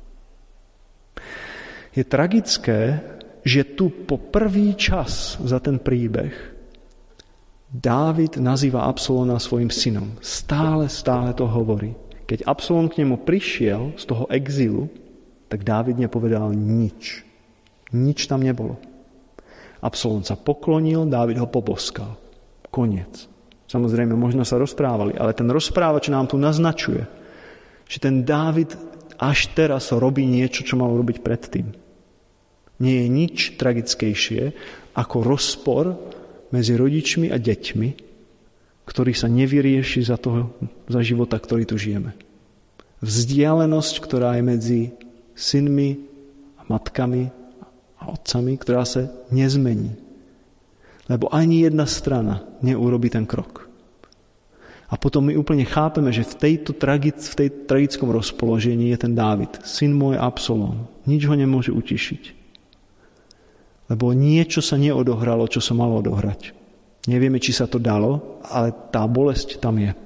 [SPEAKER 1] Je tragické, že tu po prvý čas za ten príbeh Dávid nazýva Absalóna svojim synom. Stále to hovorí. Keď Absalón k nemu prišiel z toho exílu, tak Dávid nepovedal nič. Nič tam nebolo. Absalón sa poklonil, Dávid ho poboskal. Koniec. Samozrejme, možno sa rozprávali, ale ten rozprávač nám tu naznačuje, že ten Dávid až teraz robí niečo, čo mal robiť predtým. Nie je nič tragickejšie ako rozpor medzi rodičmi a deťmi, ktorý sa nevyrieši za života, ktorý tu žijeme. Vzdialenosť, ktorá je medzi synmi a matkami a otcami, ktorá sa nezmení. Lebo ani jedna strana neurobí ten krok. A potom my úplne chápeme, že v tej tragickom rozpoložení je ten Dávid, syn môj Absalón. Nič ho nemôže utišiť. Lebo niečo sa neodohralo, čo sa malo odohrať. Nevieme, či sa to dalo, ale tá bolesť tam je.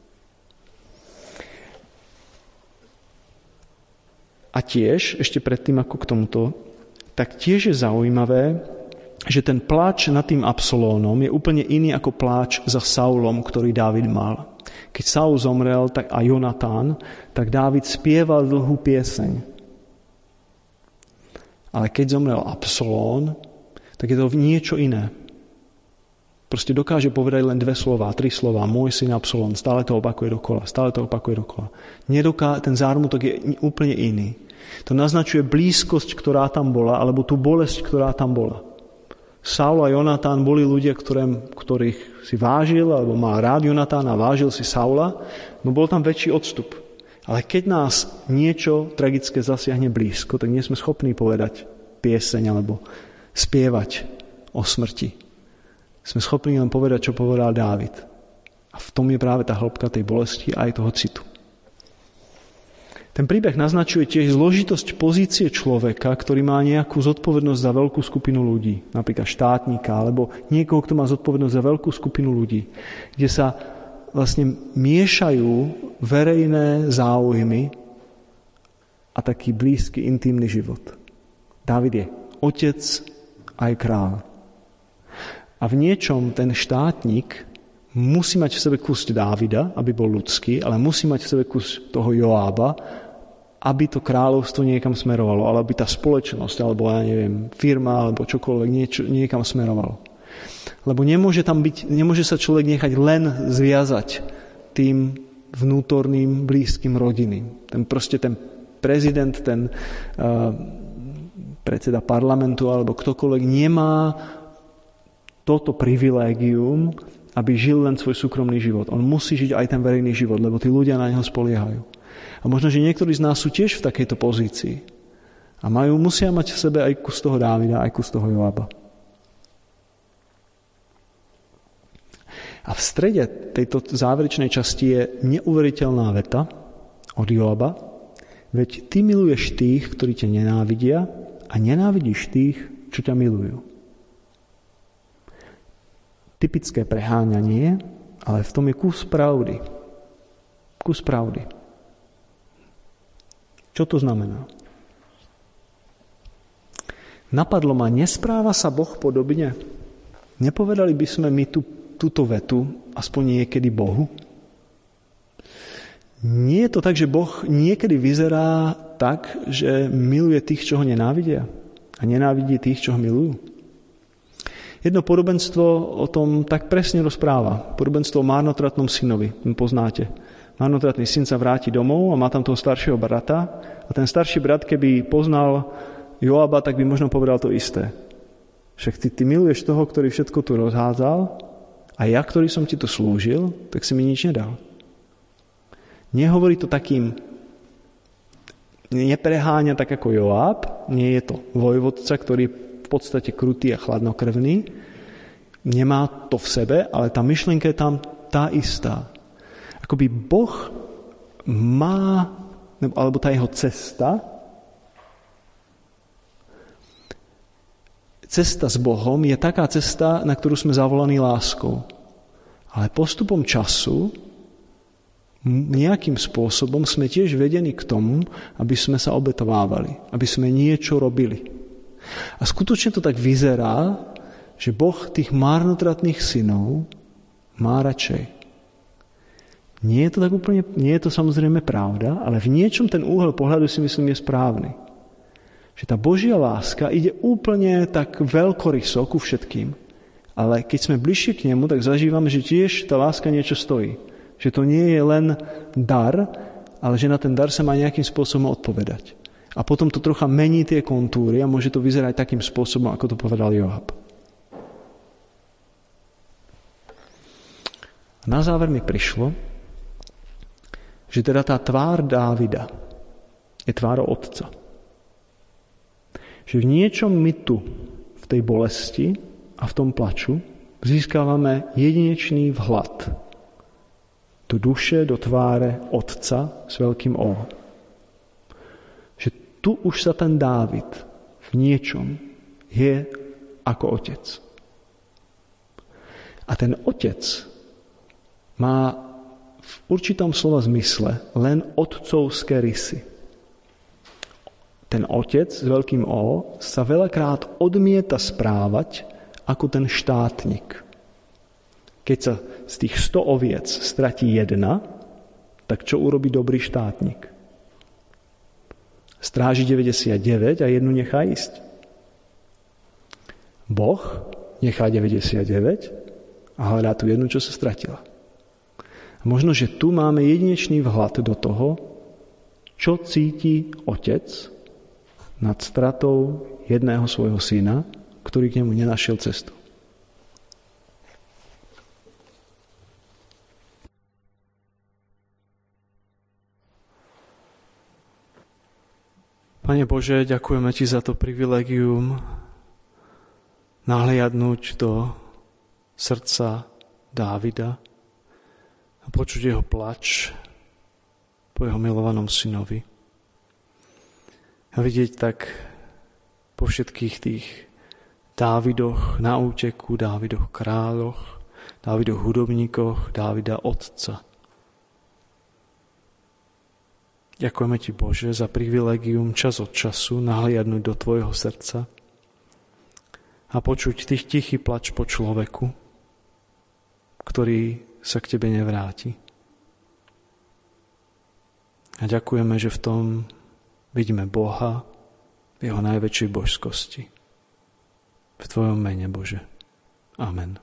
[SPEAKER 1] A tiež, ešte predtým ako k tomuto, tak tiež je zaujímavé, že ten pláč nad tým Absalónom je úplne iný ako pláč za Saulom, ktorý Dávid mal. Keď Saul zomrel a Jonatán, tak Dávid spieval dlhú pieseň. Ale keď zomrel Absalón, tak je to niečo iné. Proste dokáže povedať len 2 slová, 3 slová. Môj syn Absalón, stále to opakuje dokola. Ten zármutok je úplne iný. To naznačuje blízkosť, ktorá tam bola, alebo tú bolesť, ktorá tam bola. Saul a Jonatán boli ľudia, ktorých si vážil, alebo mal rád Jonatána a vážil si Saula, no bol tam väčší odstup. Ale keď nás niečo tragické zasiahne blízko, tak nie sme schopní povedať pieseň alebo spievať o smrti. Sme schopní len povedať, čo povedal Dávid. A v tom je práve tá hĺbka tej bolesti a aj toho citu. Ten príbeh naznačuje tiež zložitosť pozície človeka, ktorý má nejakú zodpovednosť za veľkú skupinu ľudí, napríklad štátnika, alebo niekoho, kto má zodpovednosť za veľkú skupinu ľudí, kde sa vlastne miešajú verejné záujmy a taký blízky, intímny život. Dávid je otec aj kráľ. A v niečom ten štátnik musí mať v sebe kus Dávida, aby bol ľudský, ale musí mať v sebe kus toho Joába, aby to kráľovstvo niekam smerovalo, ale aby tá spoločnosť, alebo ja neviem, firma, alebo čokoľvek niekam smerovalo. Lebo nemôže sa človek nechať len zviazať tým vnútorným, blízkym rodinným. Ten prezident, ten predseda parlamentu, alebo ktokoľvek nemá toto privilégium, aby žil len svoj súkromný život. On musí žiť aj ten verejný život, lebo tí ľudia na neho spoliehajú. A možno, že niektorí z nás sú tiež v takejto pozícii. A musia mať v sebe aj kus toho Dávida, aj kus toho Joába. A v strede tejto záverečnej časti je neuveriteľná veta od Joába. Veď ty miluješ tých, ktorí ťa nenávidia, a nenávidíš tých, čo ťa milujú. Typické preháňanie, ale v tom je kus pravdy. Kus pravdy. Čo to znamená? Napadlo ma, nespráva sa Boh podobne? Nepovedali by sme my túto vetu aspoň niekedy Bohu? Nie je to tak, že Boh niekedy vyzerá tak, že miluje tých, čo ho nenávidia a nenávidí tých, čo ho milujú? Jedno podobenstvo o tom tak presne rozpráva. Podobenstvo o márnotratnom synovi. Poznáte. marnotratný syn sa vráti domov a má tam toho staršieho brata a ten starší brat, keby poznal Joaba, tak by možno povedal to isté. Však ty miluješ toho, ktorý všetko tu rozhádzal a ja, ktorý som ti tu slúžil, tak si mi nič nedal. Nehovorí to takým, nepreháňa tak ako Joab, nie je to vojvodca, ktorý je v podstate krutý a chladnokrvný, nemá to v sebe, ale tá myšlienka je tam tá istá. Akoby Boh má, alebo tá jeho cesta s Bohom je taká cesta, na ktorú sme zavolaní láskou. Ale postupom času nejakým spôsobom sme tiež vedení k tomu, aby sme sa obetovávali, aby sme niečo robili. A skutočne to tak vyzerá, že Boh tých marnotratných synov má radšej. Nie je to tak úplne, nie je to samozrejme pravda, ale v niečom ten úhel pohľadu si myslím je správny. Že tá Božia láska ide úplne tak veľkoryso ku všetkým, ale keď sme bližšie k nemu, tak zažívame, že tiež tá láska niečo stojí. Že to nie je len dar, ale že na ten dar sa má nejakým spôsobom odpovedať. A potom to trocha mení tie kontúry a môže to vyzerať takým spôsobom, ako to povedal Joab. A na záver mi prišlo, že teda tá tvár Dávida je tvárou otca. Že v niečom my tu, v tej bolesti a v tom plaču, získávame jedinečný vhľad do duše, do tváre otca s veľkým O. Že tu už sa ten Dávid v niečom je ako otec. A ten otec má v určitom slova zmysle len otcovské rysy. Ten otec s veľkým O sa veľakrát odmieta správať ako ten štátnik. Keď sa z tých 100 oviec stratí jedna, tak čo urobí dobrý štátnik? Stráži 99 a jednu nechá ísť. Boh nechá 99 a hľadá tú jednu, čo sa stratila. A možno, že tu máme jedinečný vhľad do toho, čo cíti otec nad stratou jedného svojho syna, ktorý k nemu nenašiel cestu. Pane Bože, ďakujeme Ti za to privilegium nahliadnúť do srdca Dávida a počuť jeho plač po jeho milovanom synovi. A vidieť tak po všetkých tých Dávidoch na úteku, Dávidoch kráľoch, Dávidoch hudobníkoch, Dávida otca. Ďakujeme Ti, Bože, za privilegium čas od času nahliadnúť do Tvojho srdca a počuť tých tichý plač po človeku, ktorý sa k Tebe nevráti. A ďakujeme, že v tom vidíme Boha v Jeho najväčšej božskosti. V Tvojom mene, Bože. Amen.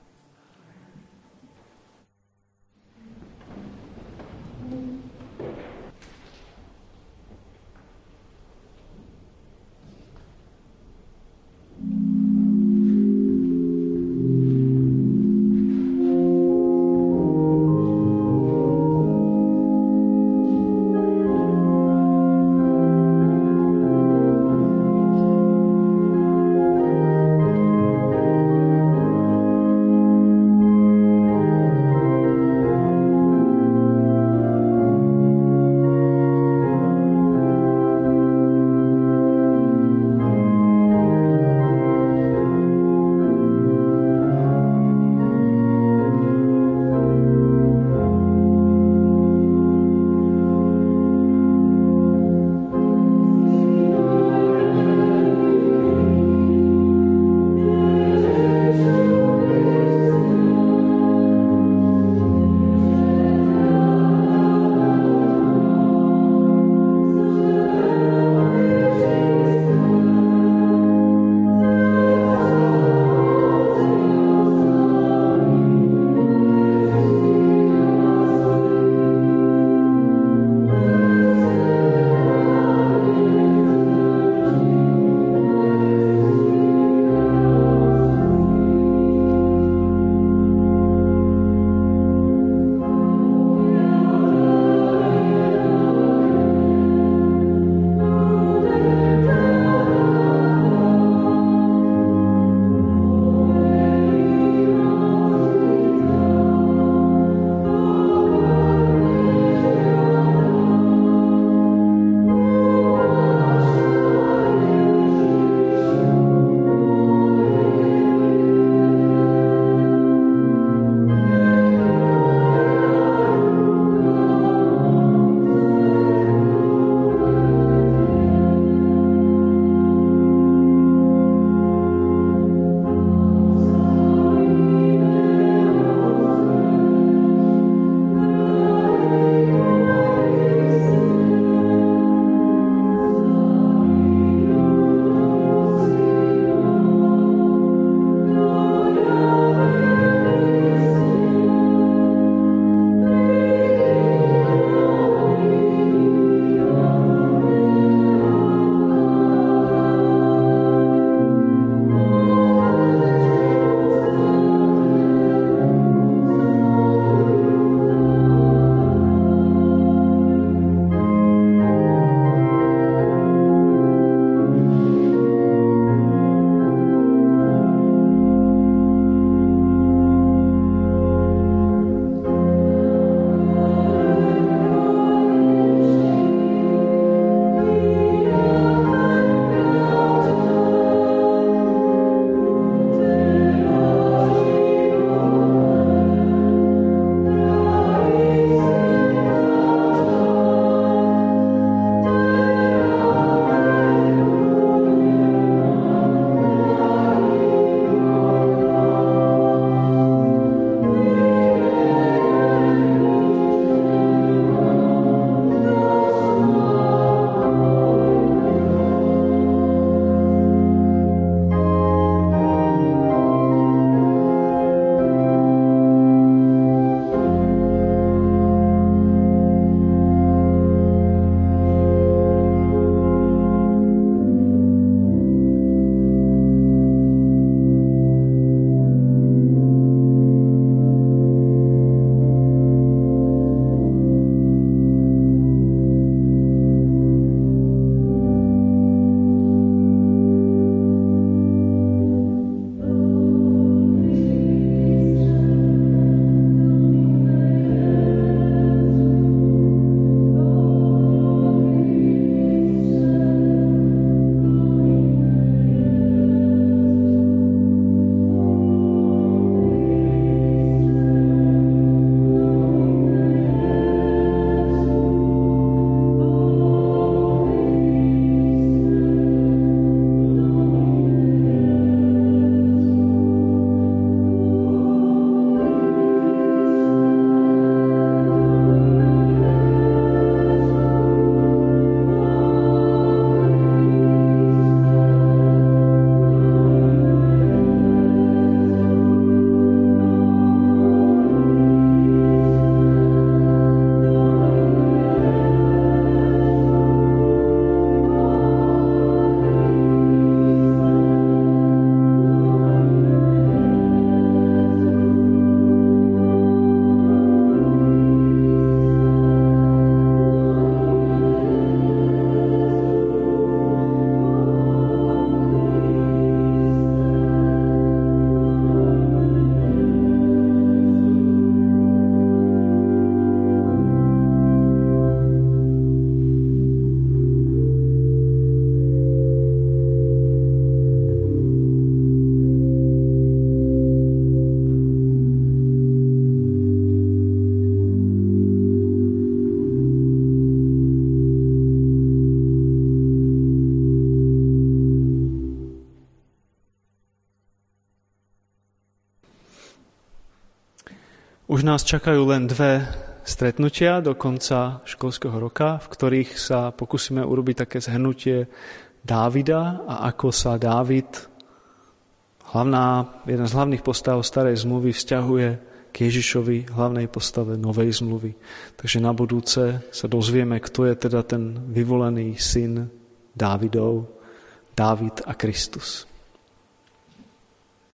[SPEAKER 1] Už nás čakajú len 2 stretnutia do konca školského roka, v ktorých sa pokúsime urobiť také zhrnutie Dávida a ako sa Dávid, jedna z hlavných postav starej zmluvy, vzťahuje k Ježišovi, hlavnej postave novej zmluvy. Takže na budúce sa dozvieme, kto je teda ten vyvolený syn Dávidov, Dávid a Kristus.